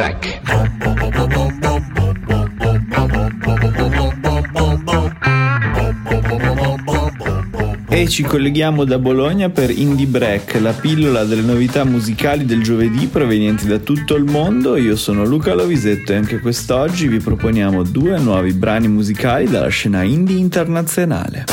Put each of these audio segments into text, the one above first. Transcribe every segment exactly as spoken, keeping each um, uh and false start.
Break. E ci colleghiamo da Bologna per Indie Break, la pillola delle novità musicali del giovedì provenienti da tutto il mondo. Io sono Luca Lovisetto e anche quest'oggi vi proponiamo due nuovi brani musicali dalla scena indie internazionale.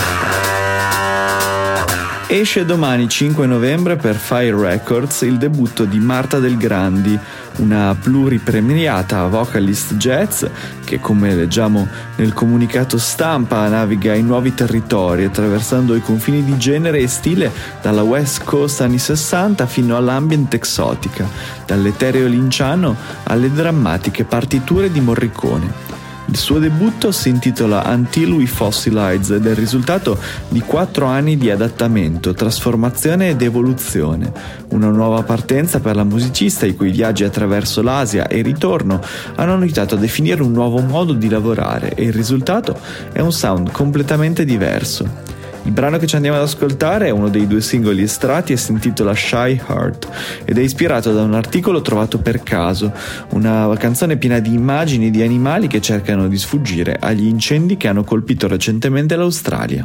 Esce domani cinque novembre per Fire Records il debutto di Marta Del Grandi, una pluripremiata vocalist jazz che, come leggiamo nel comunicato stampa, naviga in nuovi territori attraversando i confini di genere e stile dalla West Coast anni sessanta fino all'ambient exotica, dall'etereo linciano alle drammatiche partiture di Morricone. Il suo debutto si intitola Until We Fossilize ed è il risultato di quattro anni di adattamento, trasformazione ed evoluzione. Una nuova partenza per la musicista i cui viaggi attraverso l'Asia e il ritorno hanno aiutato a definire un nuovo modo di lavorare e il risultato è un sound completamente diverso. Il brano che ci andiamo ad ascoltare è uno dei due singoli estratti e si intitola Shy Heart ed è ispirato da un articolo trovato per caso, una canzone piena di immagini di animali che cercano di sfuggire agli incendi che hanno colpito recentemente l'Australia.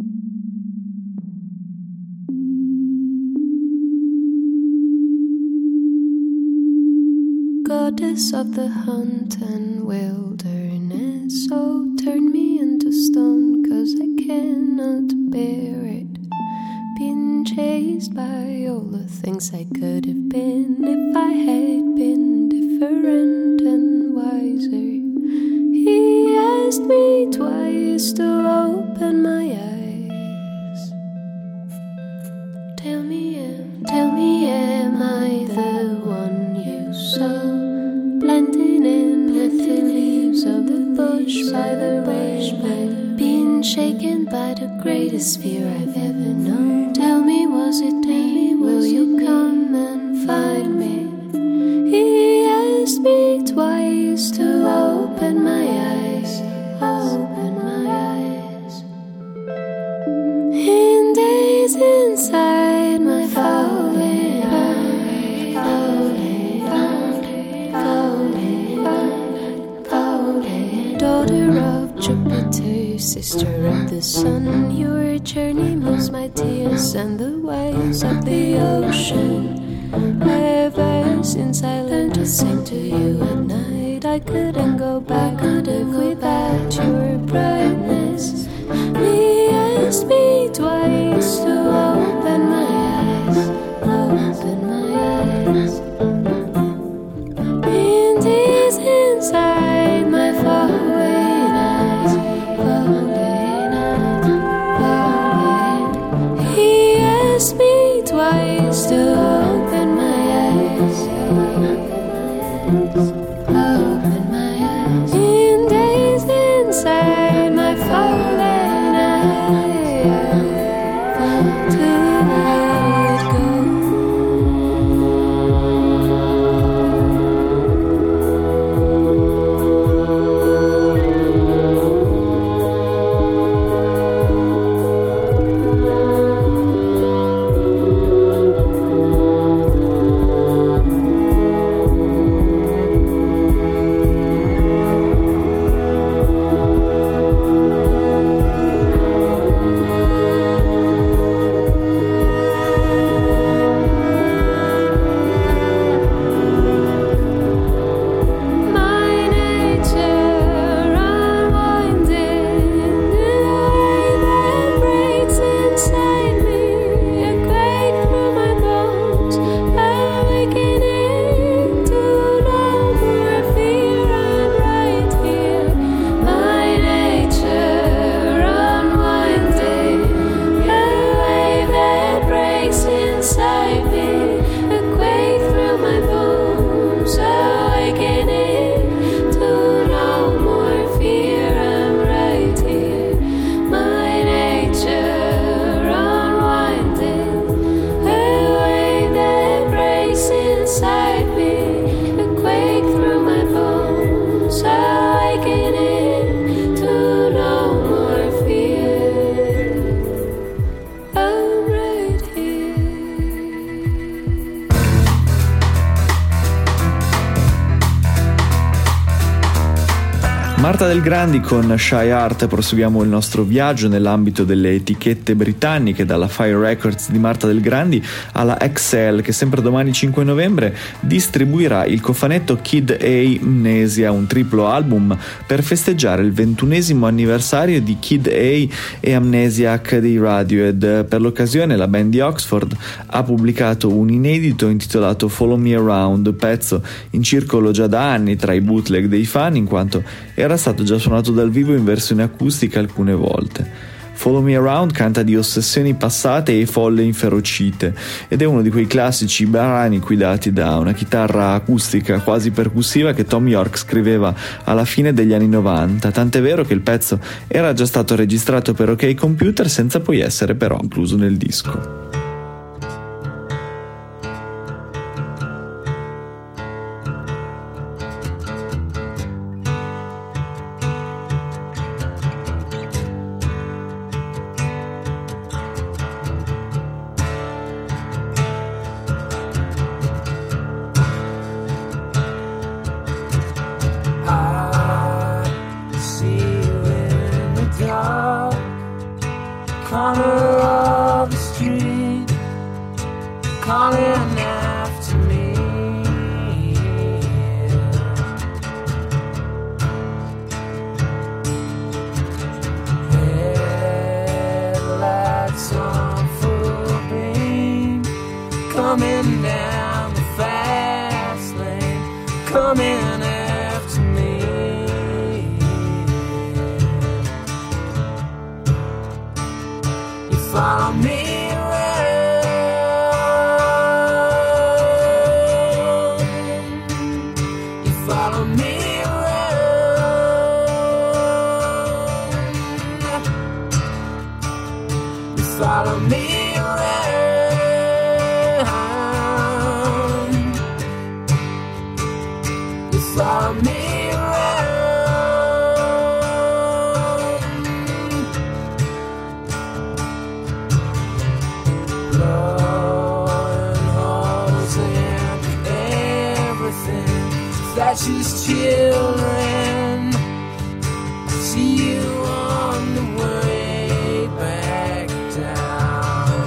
Goddess of the hunt and wilderness, so turn me into stone, 'cause I cannot bear it. Being chased by all the things I could have been if I had been different and wiser. He asked me twice to open my eyes. Tell me, am, tell me, am I the one you saw? Blending in with the leaves of the bush by the way, being shaken by the greatest fear I've ever known. Tell me, was it me? Will you come and find me? He asked me twice to open my eyes, open my eyes. In days inside my falling eyes, falling, falling, falling, falling. Daughter of Jupiter, sister of the sun, your journey moves my tears and the waves of the ocean. Ever since I learned to sing to you at night, I couldn't go back, couldn't go without your brightness. He asked me twice to open my eyes, open my eyes. In these inside my falling eyes, falling eyes, falling. He asked me twice to open my eyes, open my eyes. In days inside my falling eyes, to let it go. Marta Del Grandi con Shy Art proseguiamo il nostro viaggio nell'ambito delle etichette britanniche, dalla Fire Records di Marta Del Grandi alla X L, che sempre domani cinque novembre distribuirà il cofanetto Kid A Mnesia, un triplo album per festeggiare il ventunesimo anniversario di Kid A e Amnesiac dei Radiohead. Per l'occasione la band di Oxford ha pubblicato un inedito intitolato Follow Me Around, pezzo in circolo già da anni tra i bootleg dei fan, in quanto era stato già suonato dal vivo in versione acustica alcune volte. Follow Me Around canta di ossessioni passate e folle inferocite ed è uno di quei classici brani guidati da una chitarra acustica quasi percussiva che Thom Yorke scriveva alla fine degli anni novanta, tant'è vero che il pezzo era già stato registrato per OK Computer senza poi essere però incluso nel disco. Coming down the fast lane, coming after me. You follow me around, you follow me around, you follow me around. Follow me around, blowing holes in everything. Flashes, children, see you on the way back down.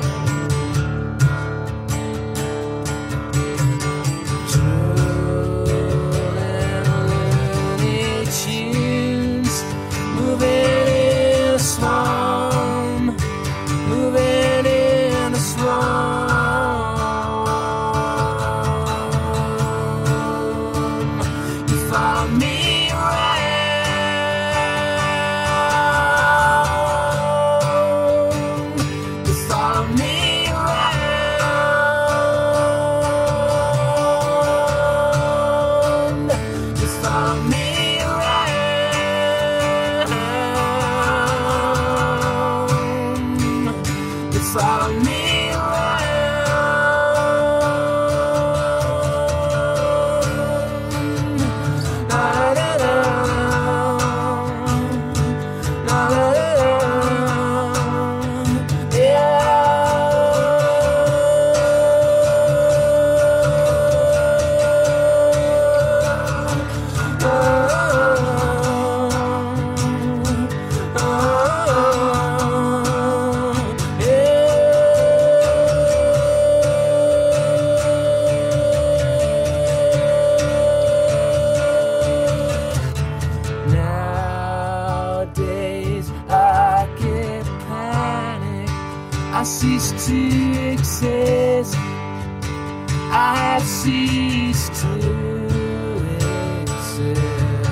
Follow me around, la da da, la da da, I cease to exist. I have ceased to exist.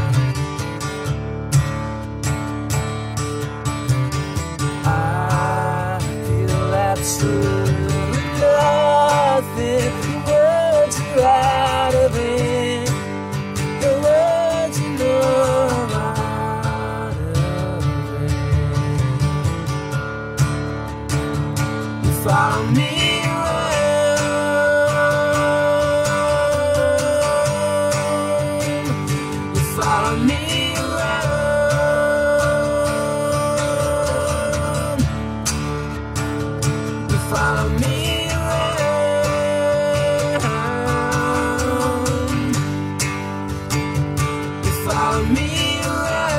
I feel absolutely nothing. The words are out of it. The words you know out of it. You follow me. Follow me around. You follow me around. You follow me around.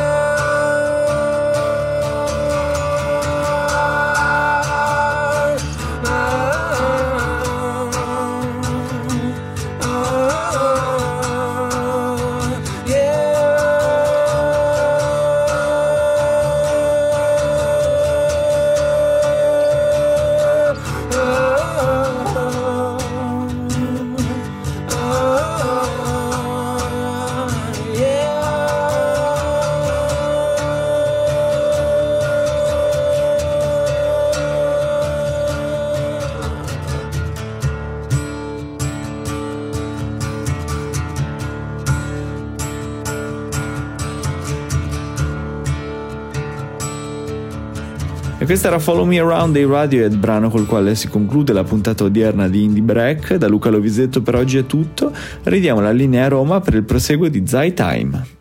E questa era Follow Me Around dei Radiohead, brano col quale si conclude la puntata odierna di Indie Break. Da Luca Lovisetto per oggi è tutto, ridiamo la linea a Roma per il proseguo di Zai Time.